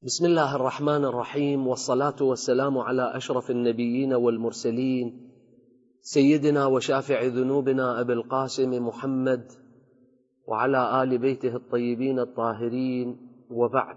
بسم الله الرحمن الرحيم، والصلاة والسلام على أشرف النبيين والمرسلين سيدنا وشافع ذنوبنا أبي القاسم محمد وعلى آل بيته الطيبين الطاهرين، وبعد.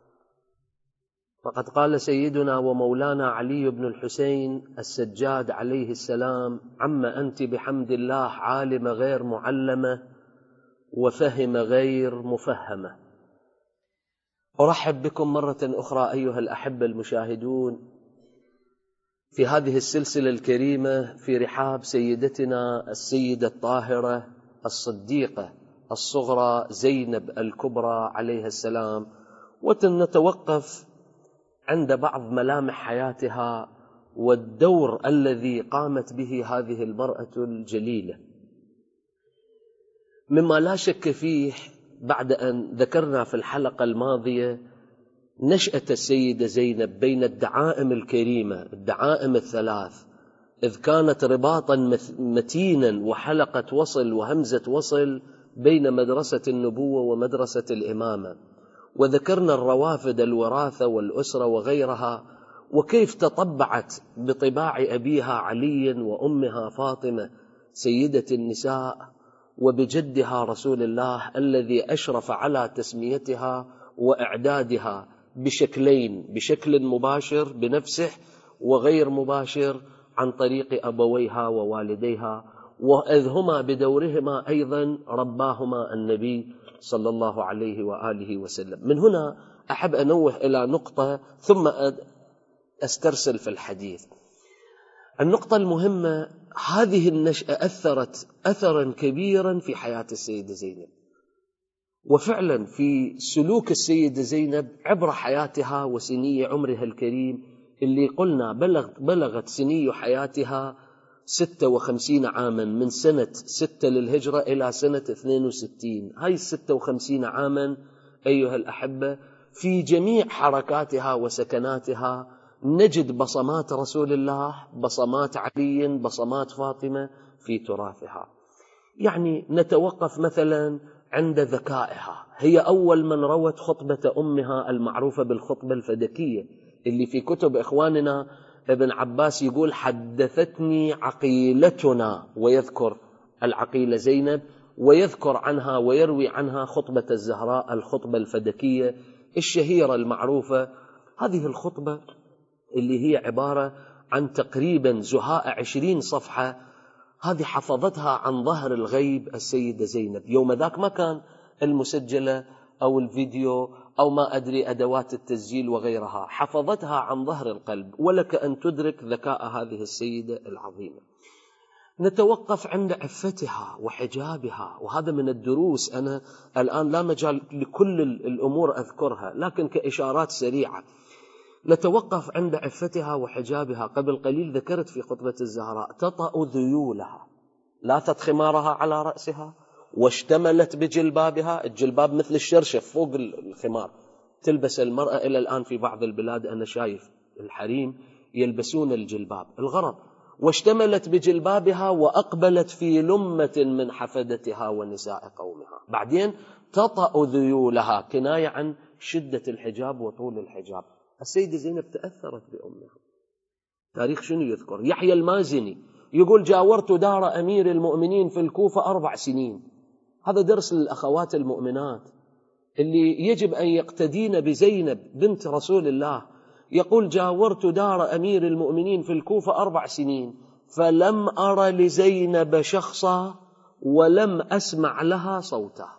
فقد قال سيدنا ومولانا علي بن الحسين السجاد عليه السلام: عم أنت بحمد الله عالم غير معلمة وفهم غير مفهمة. أرحب بكم مرة أخرى أيها الأحبة المشاهدون في هذه السلسلة الكريمة في رحاب سيدتنا السيدة الطاهرة الصديقة الصغرى زينب الكبرى عليها السلام، ونتوقف عند بعض ملامح حياتها والدور الذي قامت به هذه المرأة الجليلة. مما لا شك فيه، بعد أن ذكرنا في الحلقة الماضية نشأة السيدة زينب بين الدعائم الكريمة، الدعائم الثلاث، إذ كانت رباطا متينا وحلقة وصل وهمزة وصل بين مدرسة النبوة ومدرسة الإمامة، وذكرنا الروافد، الوراثة والأسرة وغيرها، وكيف تطبعت بطباع أبيها علي وأمها فاطمة سيدة النساء، وبجدها رسول الله الذي أشرف على تسميتها وإعدادها بشكلين: بشكل مباشر بنفسه، وغير مباشر عن طريق أبويها ووالديها، وإذ هما بدورهما أيضا رباهما النبي صلى الله عليه وآله وسلم. من هنا أحب أنوه إلى نقطة ثم أسترسل في الحديث. النقطة المهمة: هذه النشأة أثرت أثرا كبيرا في حياة السيدة زينب، وفعلا في سلوك السيدة زينب عبر حياتها وسني عمرها الكريم، اللي قلنا بلغت سني حياتها 56 عاما، من سنة 6 للهجرة إلى سنة 62. هاي 56 عاما أيها الأحبة في جميع حركاتها وسكناتها نجد بصمات رسول الله، بصمات علي، بصمات فاطمة في تراثها. يعني نتوقف مثلا عند ذكائها. هي أول من روت خطبة أمها المعروفة بالخطبة الفدكية، اللي في كتب إخواننا ابن عباس يقول: حدثتني عقيلتنا، ويذكر العقيلة زينب، ويذكر عنها ويروي عنها خطبة الزهراء، الخطبة الفدكية الشهيرة المعروفة. هذه الخطبة اللي هي عبارة عن تقريبا زهاء 20 صفحة، هذه حفظتها عن ظهر الغيب السيدة زينب. يوم ذاك ما كان المسجلة أو الفيديو أو ما أدري أدوات التسجيل وغيرها، حفظتها عن ظهر القلب، ولك أن تدرك ذكاء هذه السيدة العظيمة. نتوقف عند عفتها وحجابها، وهذا من الدروس. أنا الآن لا مجال لكل الأمور أذكرها، لكن كإشارات سريعة. نتوقف عند عفتها وحجابها. قبل قليل ذكرت في خطبة الزهراء: تطأ ذيولها، لاثت خمارها على رأسها، واشتملت بجلبابها. الجلباب مثل الشرشف فوق الخمار، تلبس المرأة إلى الآن في بعض البلاد، أنا شايف الحريم يلبسون الجلباب. الغرض: واشتملت بجلبابها وأقبلت في لمة من حفدتها ونساء قومها. بعدين تطأ ذيولها، كناية عن شدة الحجاب وطول الحجاب. السيدة زينب تأثرت بأمها. تاريخ شنو يذكر؟ يحيى المازني يقول: جاورت دار أمير المؤمنين في الكوفة 4 سنين. هذا درس للأخوات المؤمنات اللي يجب أن يقتدين بزينب بنت رسول الله. يقول: جاورت دار أمير المؤمنين في الكوفة 4 سنين، فلم أر لزينب شخصا ولم أسمع لها صوتا.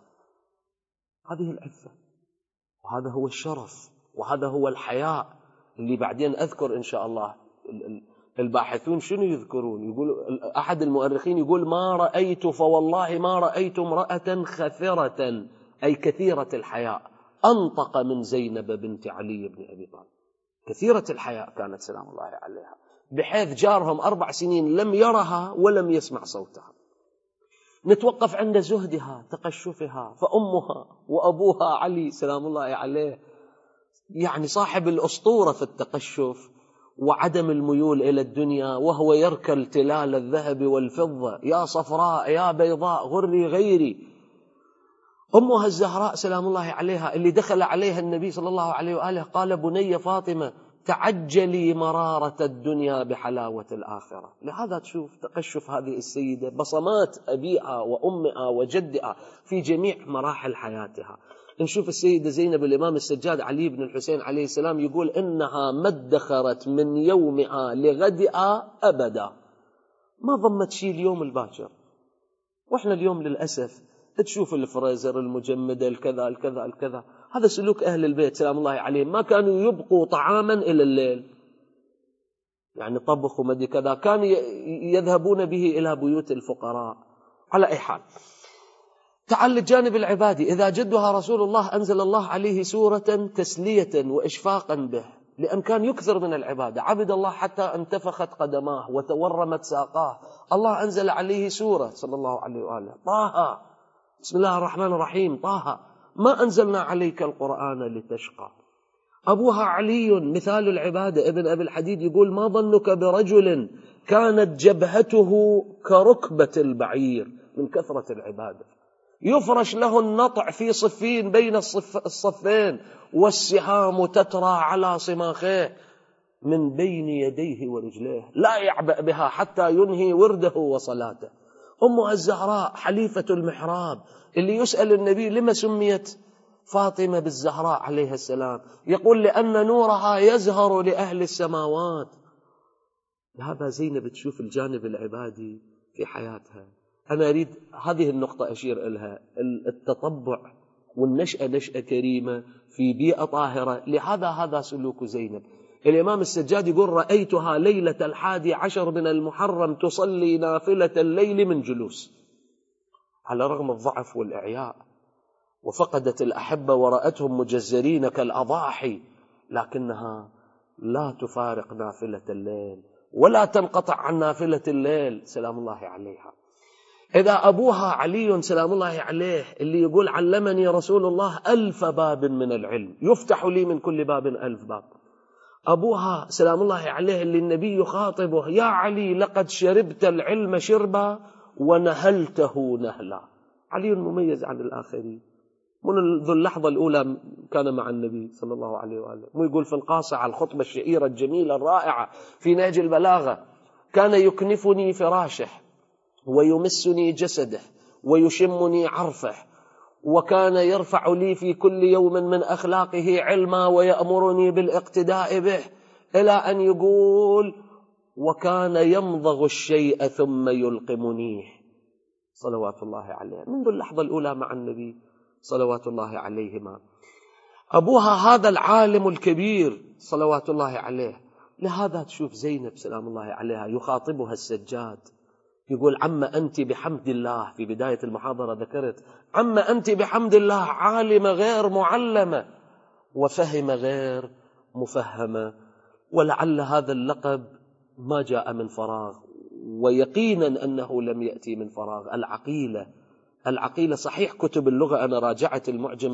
هذه العفة، وهذا هو الشرف، وهذا هو الحياء اللي بعدين أذكر إن شاء الله. الباحثون شنو يذكرون؟ يقول أحد المؤرخين يقول: ما رأيت، فوالله ما رأيت امرأة خثرة، أي كثيرة الحياء، أنطق من زينب بنت علي بن أبي طالب. كثيرة الحياء كانت سلام الله عليها، بحيث جارهم 4 سنين لم يرها ولم يسمع صوتها. نتوقف عند زهدها، تقشفها، فأمها وأبوها علي سلام الله عليه يعني صاحب الأسطورة في التقشف وعدم الميول إلى الدنيا، وهو يركل تلال الذهب والفضة: يا صفراء يا بيضاء غري غيري. أمها الزهراء سلام الله عليها اللي دخل عليها النبي صلى الله عليه وآله قال: بني فاطمة تعجلي مرارة الدنيا بحلاوة الآخرة. لهذا تشوف تقشف هذه السيدة بصمات أبيها وأمها وجدها في جميع مراحل حياتها. نشوف السيدة زينب الإمام السجاد علي بن الحسين عليه السلام يقول: إنها ما ادخرت من يومها لغدها أبدا، ما ضمت شيء اليوم الباكر. وإحنا اليوم للأسف تشوف الفريزر، المجمدة، الكذا الكذا الكذا. هذا سلوك أهل البيت سلام الله عليهم، ما كانوا يبقوا طعاما إلى الليل، يعني طبخ ومدي كذا، كانوا يذهبون به إلى بيوت الفقراء. على أي حال، تعال للجانب العبادي. إذا جدها رسول الله أنزل الله عليه سورة تسلية وإشفاقا به، لأن كان يكثر من العبادة، عبد الله حتى انتفخت قدماه وتورمت ساقاه. الله أنزل عليه سورة صلى الله عليه وآله: طه، بسم الله الرحمن الرحيم، طه ما أنزلنا عليك القرآن لتشقى. أبوها علي مثال العبادة. ابن أبي الحديد يقول: ما ظنك برجل كانت جبهته كركبة البعير من كثرة العبادة، يفرش له النطع في صفين بين الصفين، والسهام تترى على صماخيه من بين يديه ورجليه، لا يعبأ بها حتى ينهي ورده وصلاته. أمها الزهراء حليفة المحراب، اللي يسأل النبي: لما سميت فاطمة بالزهراء عليها السلام؟ يقول: لأن نورها يزهر لأهل السماوات. لهذا زينب تشوف الجانب العبادي في حياتها. أنا أريد هذه النقطة أشير إليها: التطبع والنشأة نشأة كريمة في بيئة طاهرة. لهذا هذا سلوك زينب. الإمام السجاد يقول: رأيتها ليلة 11 من المحرم تصلي نافلة الليل من جلوس، على رغم الضعف والإعياء، وفقدت الأحبة ورأتهم مجزرين كالأضاحي، لكنها لا تفارق نافلة الليل ولا تنقطع عن نافلة الليل سلام الله عليها. إذا أبوها علي سلام الله عليه اللي يقول: علمني رسول الله 1000 باب من العلم، يفتح لي من كل باب 1000 باب. أبوها سلام الله عليه اللي النبي يخاطبه: يا علي لقد شربت العلم شربا ونهلته نهلا. علي مميز عن الآخرين، منذ اللحظة الأولى كان مع النبي صلى الله عليه وآله. مو يقول في القاصعة الخطبة الشهيرة الجميلة الرائعة في نهج البلاغة: كان يكنفني فراشه ويمسني جسده ويشمني عرفه، وكان يرفع لي في كل يوم من أخلاقه علما ويأمرني بالاقتداء به، إلى أن يقول: وكان يمضغ الشيء ثم يلقمنيه صلوات الله عليه. منذ اللحظة الأولى مع النبي صلوات الله عليهما. أبوها هذا العالم الكبير صلوات الله عليه. لهذا تشوف زينب سلام الله عليها يخاطبها السجاد يقول: عما أنت بحمد الله. في بداية المحاضرة ذكرت: عما أنت بحمد الله عالمة غير معلمة، وفهم غير مفهمة. ولعل هذا اللقب ما جاء من فراغ، ويقينا أنه لم يأتي من فراغ. العقيلة صحيح كتب اللغة، أنا راجعت المعجم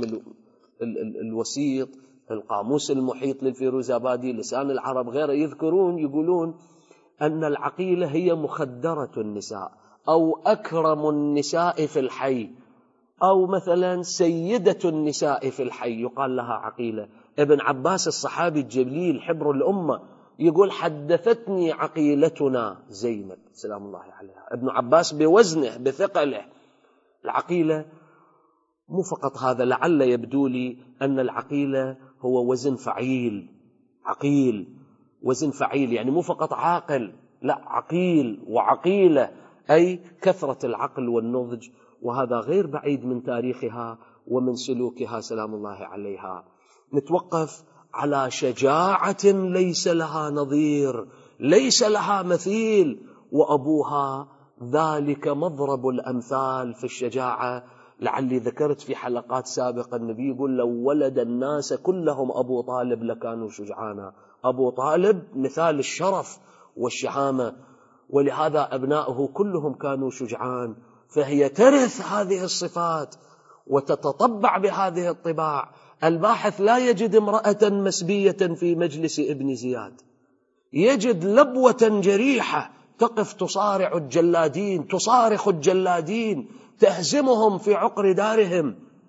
الوسيط، القاموس المحيط للفيروزابادي، لسان العرب، غيره، يذكرون يقولون أن العقيلة هي مخدرة النساء، أو أكرم النساء في الحي، أو مثلا سيدة النساء في الحي يقال لها عقيلة. ابن عباس الصحابي الجليل حبر الأمة يقول: حدثتني عقيلتنا زينب سلام الله عليها. ابن عباس بوزنه بثقله. العقيلة مو فقط هذا، لعل يبدو لي أن العقيلة هو وزن فعيل. عقيل وزن فعيل، يعني مو فقط عاقل، لا، عقيل وعقيلة، أي كثرة العقل والنضج. وهذا غير بعيد من تاريخها ومن سلوكها سلام الله عليها. نتوقف على شجاعة ليس لها نظير، ليس لها مثيل، وأبوها ذلك مضرب الأمثال في الشجاعة. لعلي ذكرت في حلقات سابقة النبي يقول: لو ولد الناس كلهم أبو طالب لكانوا شجعانا. أبو طالب مثال الشرف والشهامة، ولهذا أبناؤه كلهم كانوا شجعان. فهي ترث هذه الصفات وتتطبع بهذه الطباع. الباحث لا يجد امرأة مسبية في مجلس ابن زياد، يجد لبوة جريحة تقف تصارع الجلادين، تصارخ الجلادين، تهزمهم في عقر دارهم.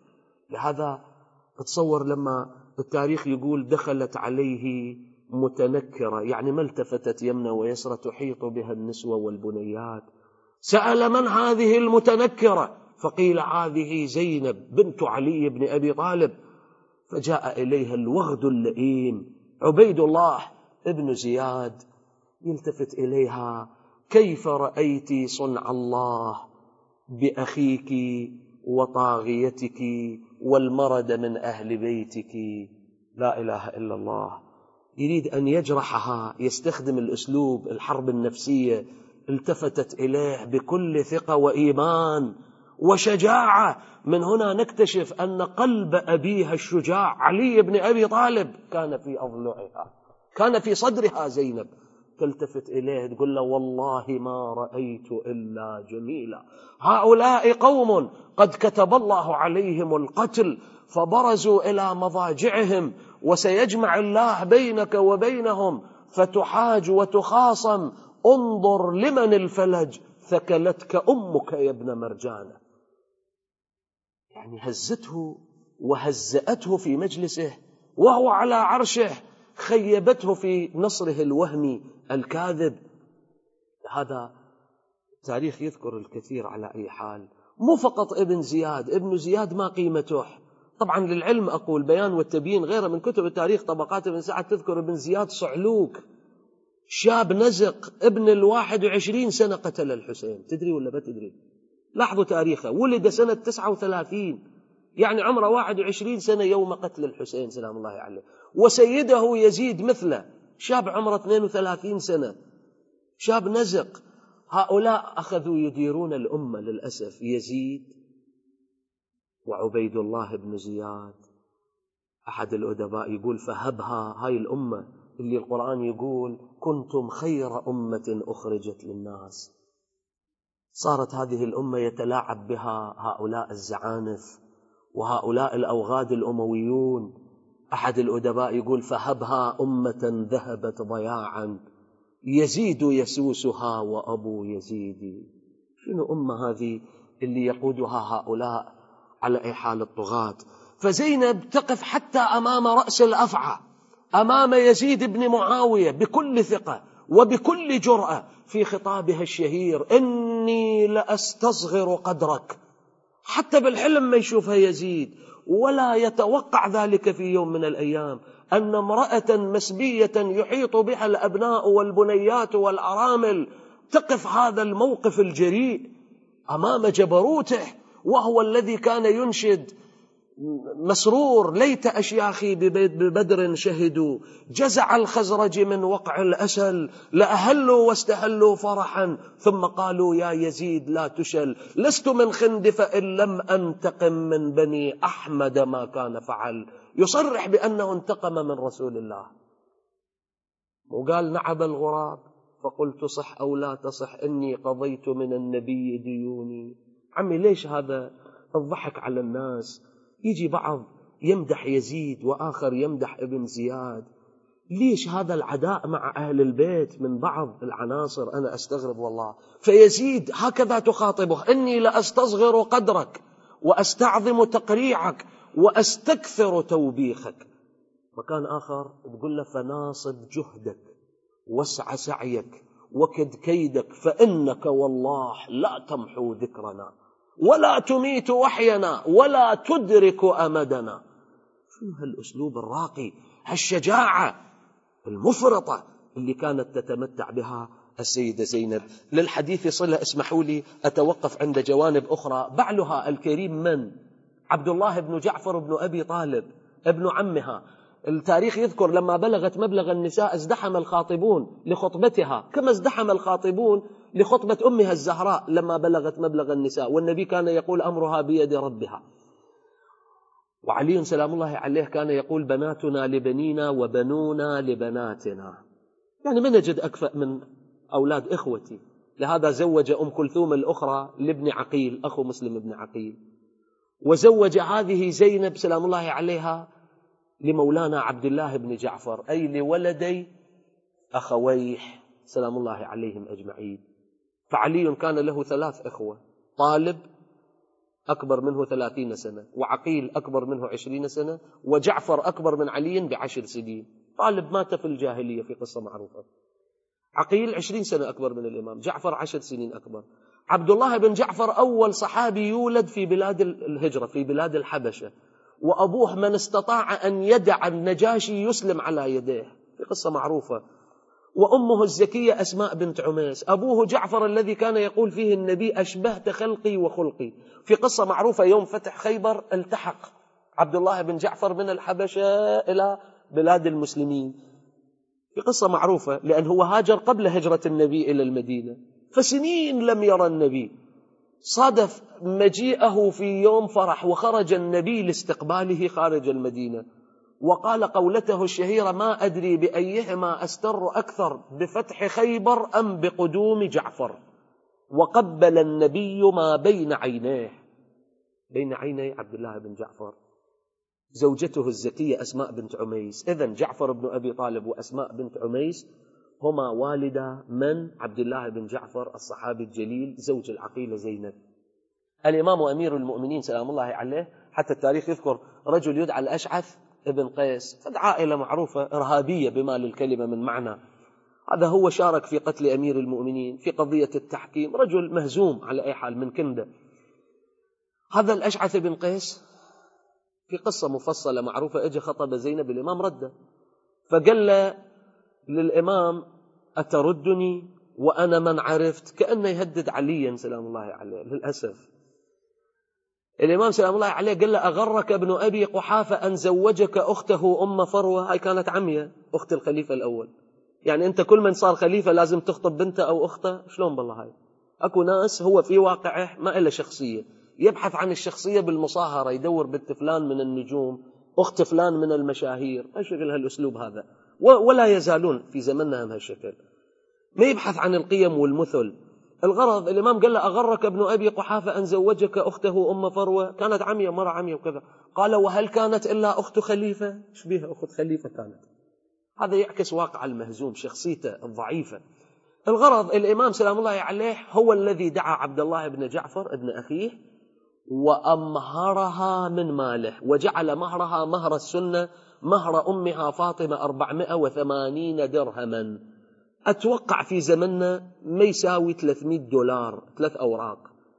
لهذا تصور لما التاريخ يقول دخلت عليه متنكرة، يعني ما التفتت يمنى ويسرى تحيط بها النسوة والبنيات. سأل من هذه المتنكرة؟ فقيل هذه زينب بنت علي بن أبي طالب. فجاء إليها الوغد اللئيم عبيد الله ابن زياد يلتفت إليها: كيف رأيت صنع الله بأخيك وطاغيتك والمرد من أهل بيتك؟ لا إله إلا الله. يريد أن يجرحها، يستخدم الأسلوب الحرب النفسية. التفتت إليه بكل ثقة وإيمان وشجاعة. من هنا نكتشف أن قلب أبيها الشجاع علي بن أبي طالب كان في أضلعها، كان في صدرها زينب. تلتفت إليه تقول له: والله ما رأيت إلا جميلا. هؤلاء قوم قد كتب الله عليهم القتل فبرزوا إلى مضاجعهم، وسيجمع الله بينك وبينهم فتحاج وتخاصم. انظر لمن الفلج، ثكلتك أمك يا ابن مرجانة. يعني هزته وهزأته في مجلسه وهو على عرشه، خيبته في نصره الوهمي الكاذب. هذا التاريخ يذكر الكثير. على أي حال، مو فقط ابن زياد، ابن زياد ما قيمته. طبعا للعلم أقول بيان والتبيين غيره من كتب التاريخ طبقات ابن سعد تذكر ابن زياد صعلوك، شاب نزق، ابن 21 سنة قتل الحسين. تدري ولا ما تدري؟ لاحظوا تاريخه، ولد سنة 39، يعني عمره 21 سنة يوم قتل الحسين سلام الله عليه. وسيده يزيد مثله، شاب عمره 32 سنة، شاب نزق. هؤلاء أخذوا يديرون الأمة للأسف، يزيد وعبيد الله بن زياد. أحد الأدباء يقول: فهبها، هاي الأمة اللي القرآن يقول كنتم خير أمة أخرجت للناس، صارت هذه الأمة يتلاعب بها هؤلاء الزعانف وهؤلاء الأوغاد الأمويون. أحد الأدباء يقول: فهبها أمة ذهبت ضياعا، يزيد يسوسها وأبو يزيد. شنو أمة هذه اللي يقودها هؤلاء على أي حال الطغاة؟ فزينب تقف حتى أمام رأس الأفعى، أمام يزيد بن معاوية بكل ثقة وبكل جرأة في خطابها الشهير: إني لأستصغر قدرك. حتى بالحلم ما يشوفها يزيد، ولا يتوقع ذلك في يوم من الأيام أن امرأة مسبية يحيط بها الأبناء والبنيات والأرامل تقف هذا الموقف الجريء أمام جبروته، وهو الذي كان ينشد مسرور: ليت أشياخي ببدر شهدوا جزع الخزرج من وقع الأسل، لأهلوا واستهلوا فرحا ثم قالوا يا يزيد لا تشل، لست من خندف إن لم أنتقم من بني أحمد ما كان فعل. يصرح بأنه انتقم من رسول الله، وقال: نعب الغراب فقلت صح أو لا تصح، إني قضيت من النبي ديوني. عمي ليش هذا الضحك على الناس؟ يجي بعض يمدح يزيد وآخر يمدح ابن زياد. ليش هذا العداء مع أهل البيت من بعض العناصر؟ أنا أستغرب والله. فيزيد هكذا تخاطبه: إني لأستصغر قدرك وأستعظم تقريعك وأستكثر توبيخك. مكان آخر تقول له: فناصب جهدك واسع سعيك وكد كيدك، فإنك والله لا تمحو ذكرنا ولا تميت وحينا ولا تدرك أمدنا. شو هالأسلوب الراقي، هالشجاعة المفرطة اللي كانت تتمتع بها السيدة زينب. للحديث صلة اسمحوا لي أتوقف عند جوانب أخرى. بعلها الكريم من؟ عبد الله بن جعفر بن أبي طالب ابن عمها. التاريخ يذكر لما بلغت مبلغ النساء ازدحم الخاطبون لخطبتها كما ازدحم الخاطبون لخطبة أمها الزهراء لما بلغت مبلغ النساء، والنبي كان يقول أمرها بيد ربها. وعلي سلام الله عليه كان يقول: بناتنا لبنينا وبنونا لبناتنا. يعني ما نجد أكفأ من أولاد إخوتي. لهذا زوج أم كلثوم الأخرى لابن عقيل أخو مسلم بن عقيل، وزوج هذه زينب سلام الله عليها لمولانا عبد الله بن جعفر، أي لولدي أخويه سلام الله عليهم أجمعين. فعلي كان له 3 إخوة: طالب أكبر منه 30 سنة، وعقيل أكبر منه 20 سنة، وجعفر أكبر من علي ب10 سنين. طالب مات في الجاهلية في قصة معروفة. عقيل 20 سنة أكبر من الإمام، جعفر 10 سنين أكبر. عبد الله بن جعفر أول صحابي يولد في بلاد الهجرة، في بلاد الحبشة، وأبوه من استطاع أن يدع النجاشي يسلم على يديه، في قصة معروفة. وأمه الزكية أسماء بنت عميس. أبوه جعفر الذي كان يقول فيه النبي أشبهت خلقي وخلقي، في قصة معروفة يوم فتح خيبر التحق عبد الله بن جعفر من الحبشة إلى بلاد المسلمين، في قصة معروفة، لأن هو هاجر قبل هجرة النبي إلى المدينة، فسنين لم يرى النبي. صادف مجيئه في يوم فرح، وخرج النبي لاستقباله خارج المدينة، وقال قولته الشهيرة: ما أدري بأيهما أستر أكثر، بفتح خيبر أم بقدوم جعفر. وقبل النبي ما بين عينيه، بين عيني عبد الله بن جعفر زوجته الزكية أسماء بنت عميس. إذن جعفر بن أبي طالب وأسماء بنت عميس هما والدا من؟ عبد الله بن جعفر الصحابي الجليل زوج العقيلة زينب. الإمام أمير المؤمنين سلام الله عليه، حتى التاريخ يذكر رجل يدعى الأشعث ابن قيس، فد عائلة معروفة إرهابية بما للكلمة من معنى. هذا هو شارك في قتل أمير المؤمنين في قضية التحكيم، رجل مهزوم على أي حال من كندة. هذا الأشعث بن قيس في قصة مفصلة معروفة، اجى خطب زينب، الإمام رده، فقال للإمام: أتردني وأنا من عرفت؟ كأنه يهدد عليا سلام الله عليه. للأسف الإمام سلام الله عليه قال له: أغرك ابن أبي قحافة أن زوجك أخته أم فروة؟ هاي كانت عمية أخت الخليفة الأول، يعني أنت كل من صار خليفة لازم تخطب بنته أو أخته؟ شلون بالله هاي؟ أكو ناس هو في واقعه ما إلا شخصية، يبحث عن الشخصية بالمصاهرة، يدور بنت فلان من النجوم، أخت فلان من المشاهير، أشغل هالأسلوب هذا، ولا يزالون في زمننا بهالشكل، ما يبحث عن القيم والمثل. الغرض الإمام قال له: أغرك ابن أبي قحافة أن زوجك أخته أم فروة؟ كانت عمية، مرة عمية وكذا. قال: وهل كانت إلا أخت خليفة؟ إيش بيها أخت خليفة كانت؟ هذا يعكس واقع المهزوم، شخصيته الضعيفة. الغرض الإمام سلام الله عليه هو الذي دعا عبد الله بن جعفر ابن أخيه وأمهرها من ماله، وجعل مهرها مهر السنة، مهر أمها فاطمة 480 درهما. أتوقع في زمننا ما يساوي $300، 3 أوراق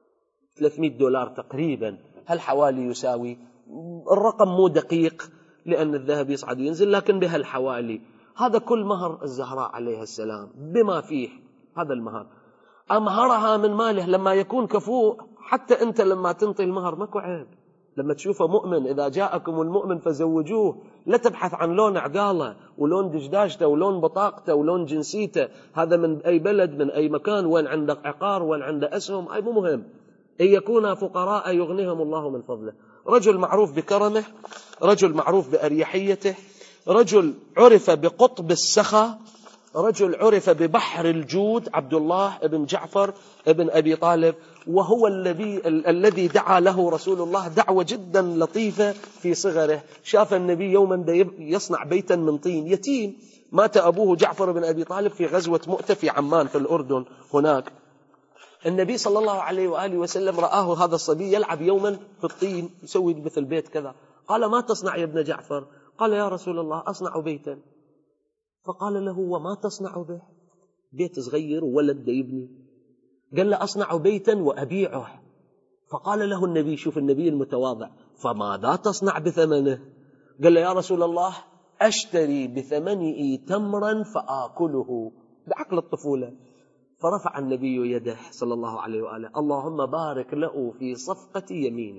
$300 تقريبا. هل حوالي يساوي؟ الرقم مو دقيق لأن الذهب يصعد وينزل، لكن بهالحوالي. هذا كل مهر الزهراء عليها السلام بما فيه هذا المهر. أمهرها من ماله، لما يكون كفوء. حتى أنت لما تنطي المهر ماكو عيب، لما تشوفه مؤمن: إذا جاءكم المؤمن فزوجوه، لا تبحث عن لون عقاله ولون دشداشته ولون بطاقته ولون جنسيته، هذا من أي بلد من أي مكان، وين عنده عقار وين عنده أسهم، أي مو مهم. إن يكون فقراء يغنيهم الله من فضله. رجل معروف بكرمه، رجل معروف بأريحيته، رجل عرف بقطب السخاء، رجل عرف ببحر الجود، عبد الله بن جعفر بن أبي طالب. وهو الذي دعا له رسول الله دعوة جدا لطيفة في صغره. شاف النبي يوما يصنع بيتا من طين، يتيم، مات أبوه جعفر بن أبي طالب في غزوة مؤتة في عمان في الأردن. هناك النبي صلى الله عليه وآله وسلم رآه هذا الصبي يلعب يوما في الطين، يسوي مثل بيت كذا. قال: ما تصنع يا ابن جعفر؟ قال: يا رسول الله أصنع بيتا. فقال له: وما تصنع به؟ بيت صغير وولد يبني. قال له: أصنع بيتا وأبيعه. فقال له النبي، شوف النبي المتواضع: فماذا تصنع بثمنه؟ قال له: يا رسول الله أشتري بثمنه تمرا فآكله، بعقل الطفولة. فرفع النبي يده صلى الله عليه وآله: اللهم بارك له في صفقة يمينه.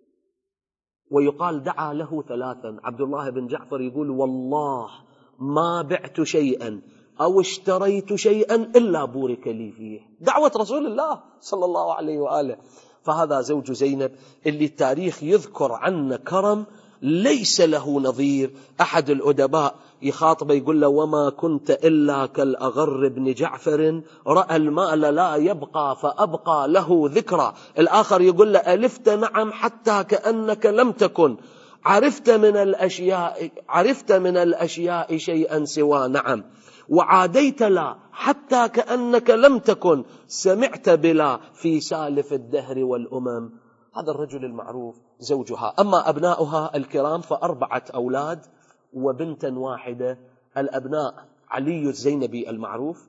ويقال دعا له 3. عبد الله بن جعفر يقول: والله ما بعت شيئا أو اشتريت شيئا إلا بورك لي فيه. دعوة رسول الله صلى الله عليه وآله. فهذا زوج زينب اللي التاريخ يذكر عنه كرم ليس له نظير. أحد الأدباء يخاطبه يقول له: وما كنت إلا كالأغر بن جعفر، رأى المال لا يبقى فأبقى له ذكرى. الآخر يقول له: ألفت نعم حتى كأنك لم تكن، عرفت من الأشياء شيئا سوى نعم، وعاديت لا حتى كأنك لم تكن، سمعت بلا في سالف الدهر والأمم. هذا الرجل المعروف زوجها. أما أبناؤها الكرام ف4 أولاد وبنتا واحدة. الأبناء علي الزينبي المعروف،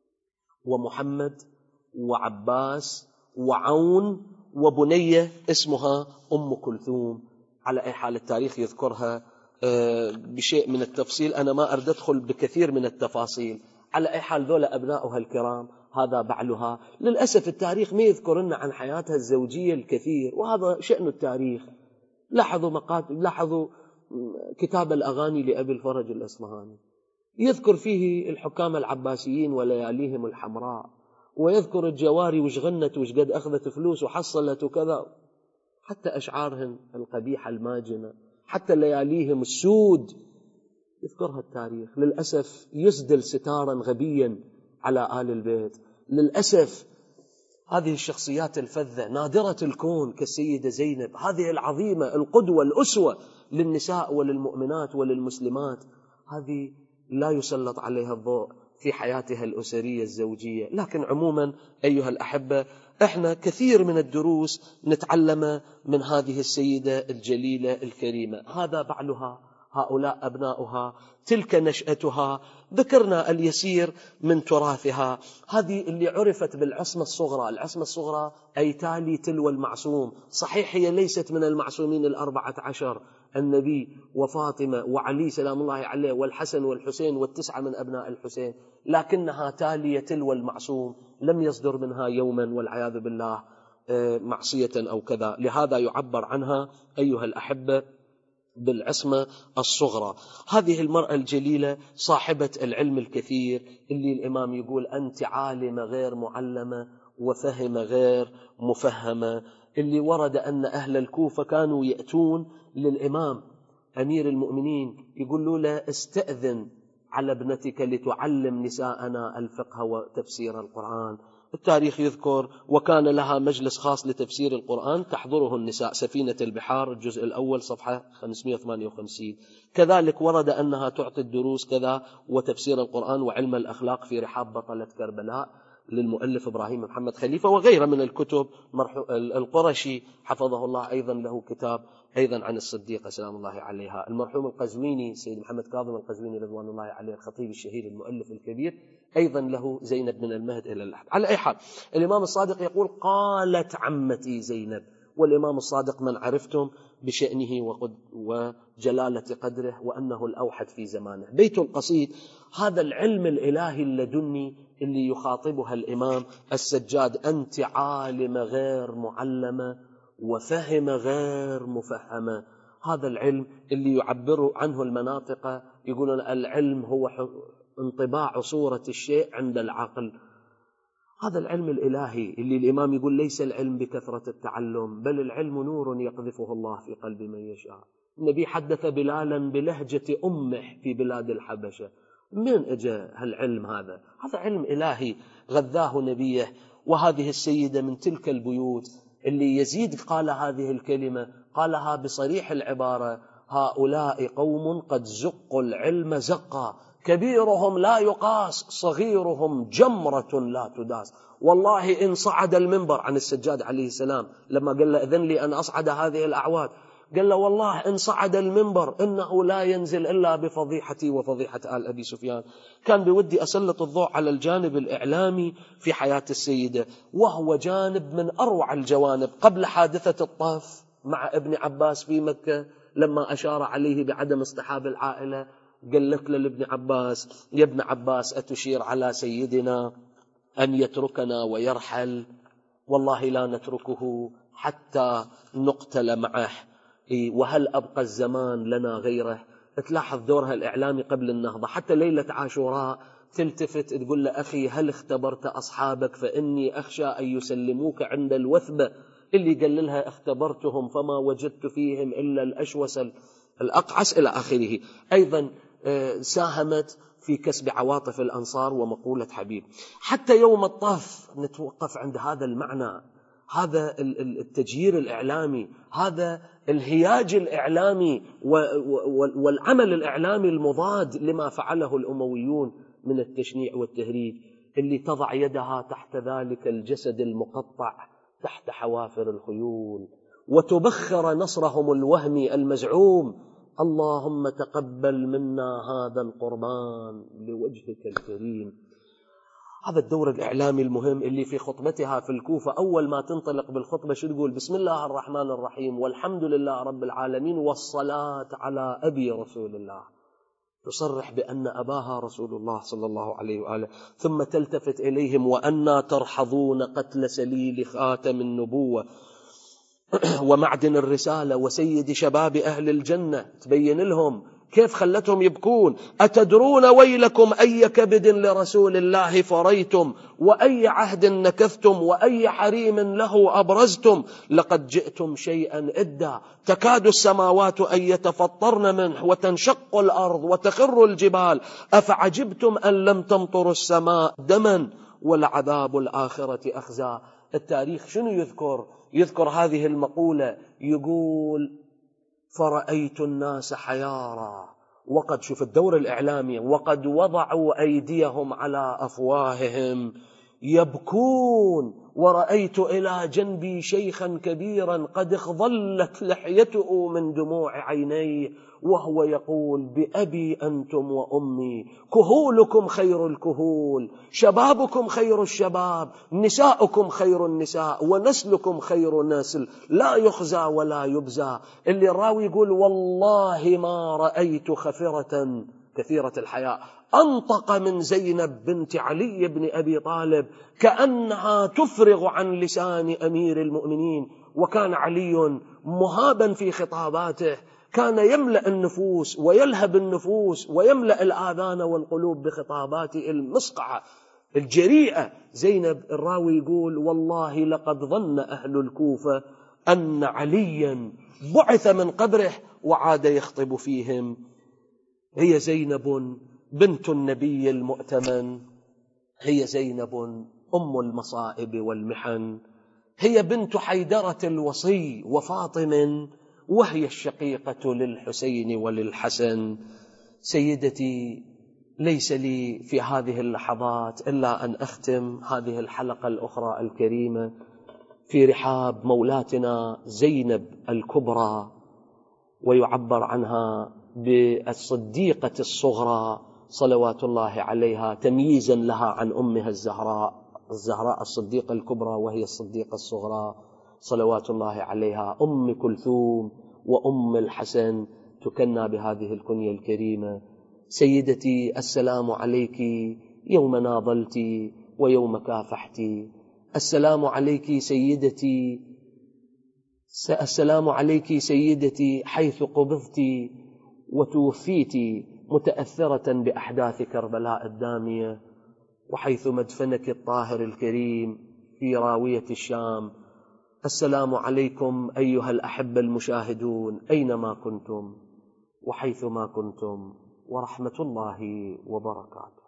ومحمد، وعباس، وعون، وبنية اسمها أم كلثوم. على أي حال التاريخ يذكرها بشيء من التفصيل، أنا ما أريد أدخل بكثير من التفاصيل. على أي حال ذولا أبناؤها الكرام، هذا بعلها. للأسف التاريخ ما يذكر لنا عن حياتها الزوجية الكثير، وهذا شأن التاريخ. لاحظوا كتاب الأغاني لأبي الفرج الأصفهاني، يذكر فيه الحكام العباسيين ولياليهم الحمراء، ويذكر الجواري وش غنت وش قد أخذت فلوس وحصلت وكذا، حتى أشعارهم القبيحة الماجنة، حتى لياليهم السود يذكرها التاريخ. للأسف يسدل ستارا غبيا على آل البيت. للأسف هذه الشخصيات الفذة نادرة الكون كالسيدة زينب، هذه العظيمة القدوة الأسوة للنساء وللمؤمنات وللمسلمات، هذه لا يسلط عليها الضوء في حياتها الأسرية الزوجية. لكن عموما أيها الأحبة، احنا كثير من الدروس نتعلم من هذه السيدة الجليلة الكريمة. هذا بعلها، هؤلاء أبناؤها، تلك نشأتها. ذكرنا اليسير من تراثها. هذه اللي عرفت بالعصمة الصغرى. العصمة الصغرى أي تالي تلو المعصوم. صحيح هي ليست من المعصومين 14، النبي وفاطمة وعلي سلام الله عليه والحسن والحسين و9 من أبناء الحسين، لكنها تالية تلو المعصوم، لم يصدر منها يوما والعياذ بالله معصية أو كذا. لهذا يعبر عنها أيها الأحبة بالعصمة الصغرى. هذه المرأة الجليلة صاحبة العلم الكثير، اللي الإمام يقول أنت عالمة غير معلمة وفهم غير مفهمة. اللي ورد أن أهل الكوفة كانوا يأتون للإمام أمير المؤمنين يقولوا له استأذن على ابنتك لتعلم نساءنا الفقه وتفسير القرآن. التاريخ يذكر وكان لها مجلس خاص لتفسير القرآن تحضره النساء، سفينة البحار الجزء الأول صفحة 558. كذلك ورد أنها تعطي الدروس كذا وتفسير القرآن وعلم الأخلاق في رحاب بطلة كربلاء للمؤلف إبراهيم محمد خليفة وغيره من الكتب. القرشي حفظه الله أيضا له كتاب أيضا عن الصديقة سلام الله عليها. المرحوم القزويني سيد محمد كاظم القزويني رضوان الله عليه الخطيب الشهير المؤلف الكبير أيضا له زينب من المهد إلى اللحد. على أي حال الإمام الصادق يقول قالت عمتي زينب، والإمام الصادق من عرفتم بشأنه وجلالة قدره وأنه الأوحد في زمانه. بيت القصيد هذا العلم الإلهي اللدني اللي يخاطبها الإمام السجاد، أنت عالمة غير معلمة وفهم غير مفهمة. هذا العلم اللي يعبر عنه المناطق، يقولون العلم هو انطباع صورة الشيء عند العقل. هذا العلم الإلهي اللي الإمام يقول ليس العلم بكثرة التعلم، بل العلم نور يقذفه الله في قلب من يشاء. النبي حدث بلالا بلهجة أمه في بلاد الحبشة. من أجا هالعلم هذا؟ هذا علم إلهي غذاه نبيه. وهذه السيدة من تلك البيوت اللي يزيد قال هذه الكلمة، قالها بصريح العبارة: هؤلاء قوم قد زقوا العلم زقا، كبيرهم لا يقاس، صغيرهم جمرة لا تداس. والله إن صعد المنبر، عن السجاد عليه السلام لما قال له إذن لي أن أصعد هذه الأعواد، قال له والله إن صعد المنبر إنه لا ينزل إلا بفضيحتي وفضيحة آل أبي سفيان. كان بودي أسلط الضوء على الجانب الإعلامي في حياة السيدة، وهو جانب من أروع الجوانب. قبل حادثة الطف مع ابن عباس في مكة، لما أشار عليه بعدم اصطحاب العائلة، قالت له لابن عباس: يا ابن عباس أتشير على سيدنا أن يتركنا ويرحل؟ والله لا نتركه حتى نقتل معه، وهل أبقى الزمان لنا غيره؟ تلاحظ دورها الإعلامي قبل النهضة. حتى ليلة عاشوراء تلتفت تقول له: أخي هل اختبرت أصحابك فإني أخشى أن يسلموك عند الوثبة. اللي قال لها: اختبرتهم فما وجدت فيهم إلا الأشوس الأقعس إلى آخره. أيضا ساهمت في كسب عواطف الأنصار ومقولة حبيب. حتى يوم الطف نتوقف عند هذا المعنى، هذا التجيير الإعلامي، هذا الهياج الإعلامي والعمل الإعلامي المضاد لما فعله الأمويون من التشنيع والتهريج، اللي تضع يدها تحت ذلك الجسد المقطع تحت حوافر الخيول وتبخر نصرهم الوهمي المزعوم. اللهم تقبل منا هذا القربان لوجهك الكريم. هذا الدور الإعلامي المهم اللي في خطبتها في الكوفة أول ما تنطلق بالخطبة شو تقول؟ بسم الله الرحمن الرحيم والحمد لله رب العالمين والصلاة على أبي رسول الله. تصرح بأن أباها رسول الله صلى الله عليه وآله. ثم تلتفت إليهم: وأنا ترحضون قتل سليل خاتم النبوة ومعدن الرسالة وسيد شباب أهل الجنة. تبين لهم كيف خلتهم يبكون. أتدرون ويلكم أي كبد لرسول الله فريتم، وأي عهد نكثتم، وأي حريم له أبرزتم. لقد جئتم شيئا إدا، تكاد السماوات أن يتفطرن منه وتنشق الأرض وتخر الجبال. أفعجبتم أن لم تمطر السماء دما ولعذاب الآخرة أخزى. التاريخ شنو يذكر هذه المقولة، يقول: فرأيت الناس حيارى وقد، شوف الدور الإعلامي، وقد وضعوا أيديهم على أفواههم يبكون، ورأيت إلى جنبي شيخا كبيرا قد اخضلت لحيته من دموع عينيه وهو يقول: بأبي أنتم وأمي، كهولكم خير الكهول، شبابكم خير الشباب، نساؤكم خير النساء، ونسلكم خير نسل، لا يخزى ولا يبزى. اللي الراوي يقول: والله ما رأيت خفرة كثيرة الحياء أنطق من زينب بنت علي بن أبي طالب، كأنها تفرغ عن لسان أمير المؤمنين. وكان علي مهابا في خطاباته، كان يملأ النفوس ويلهب النفوس ويملأ الآذان والقلوب بخطاباته المصقعة الجريئة. زينب الراوي يقول: والله لقد ظن أهل الكوفة أن عليا بعث من قبره وعاد يخطب فيهم. هي زينب بنت النبي المؤتمن، هي زينب أم المصائب والمحن، هي بنت حيدرة الوصي وفاطم، وهي الشقيقة للحسين وللحسن. سيدتي، ليس لي في هذه اللحظات إلا أن أختم هذه الحلقة الأخرى الكريمة في رحاب مولاتنا زينب الكبرى، ويعبر عنها بالصديقة الصغرى صلوات الله عليها، تمييزا لها عن أمها الزهراء الصديقة الكبرى، وهي الصديقة الصغرى صلوات الله عليها، أم كلثوم وأم الحسن، تكنى بهذه الكنية الكريمة. سيدتي، السلام عليك يوم ناضلت ويوم كافحت. السلام عليك سيدتي، السلام عليك سيدتي حيث قبضت وتوفيت متأثرة بأحداث كربلاء الدامية، وحيث مدفنك الطاهر الكريم في راوية الشام. السلام عليكم أيها الأحبة المشاهدون أينما كنتم وحيثما كنتم، ورحمة الله وبركاته.